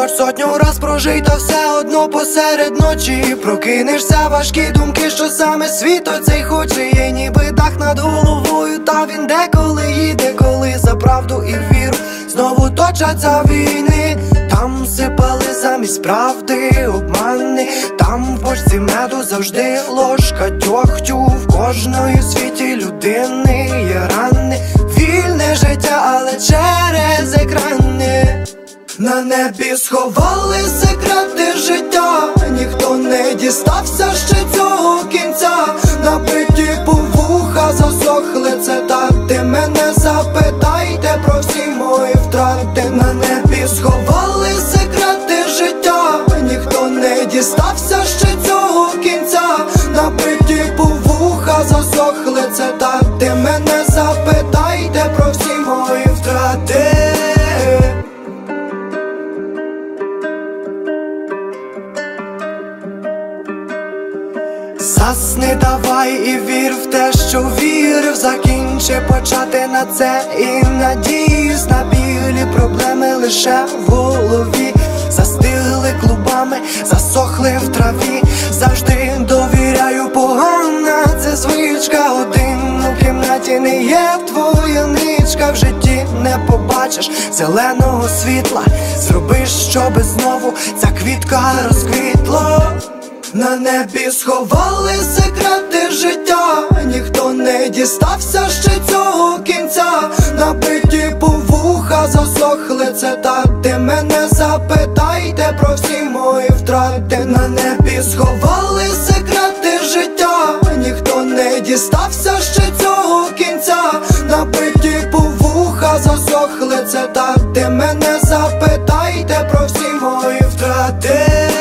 хоч сотню раз прожий, та все одно посеред ночі прокинешся, важкі думки, що саме світ оцей хоче. Є ніби дах над головою, та він деколи їде, коли за правду і віру знову точаться війни. Там сипали замість правди обмани, там в бочці меду завжди ложка дьогтю. В кожної в світі людини є рани, вільне життя, але через екрани. На небі сховали секрети життя, ніхто не дістався ще цього кінця. Набиті повуха засохли, це так. Ти мене запитайте про всі мої втрати. На небі сховали секрети життя, ніхто не дістався ще цього кінця. Набиті повуха засохли, це так. Ти мене запитайте про всі мої втрати. Засни давай і вір в те, що вірив. Закінчи почати на це і надіюсь на білі проблеми лише в голові. Застигли клубами, засохли в траві. Завжди довіряю, погана це звичка. Один у кімнаті не є твоя ничка. В житті не побачиш зеленого світла. Зроби, щоби знову ця квітка розквітла. На небі сховали секрети життя, ніхто не дістався ще цього кінця. Набиті повуха засохли, це так. Ти мене запитайте про всі мої втрати. На небі сховали секрети життя, ніхто не дістався ще цього кінця. Набиті повуха засохли, це так. Ти мене запитайте про всі мої втрати.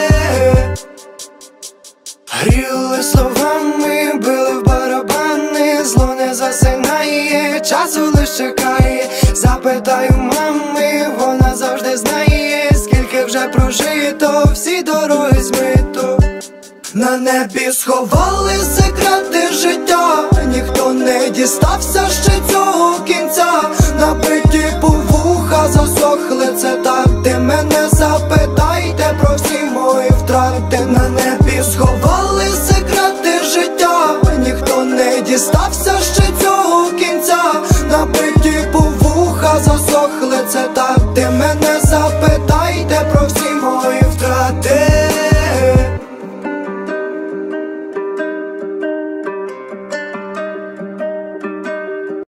Гріли словами, били в барабани, зло не засинає, часу лиш чекає. Запитаю мами, вона завжди знає, скільки вже прожито, всі дороги змито. На небі сховали секрети життя, ніхто не дістався ще цього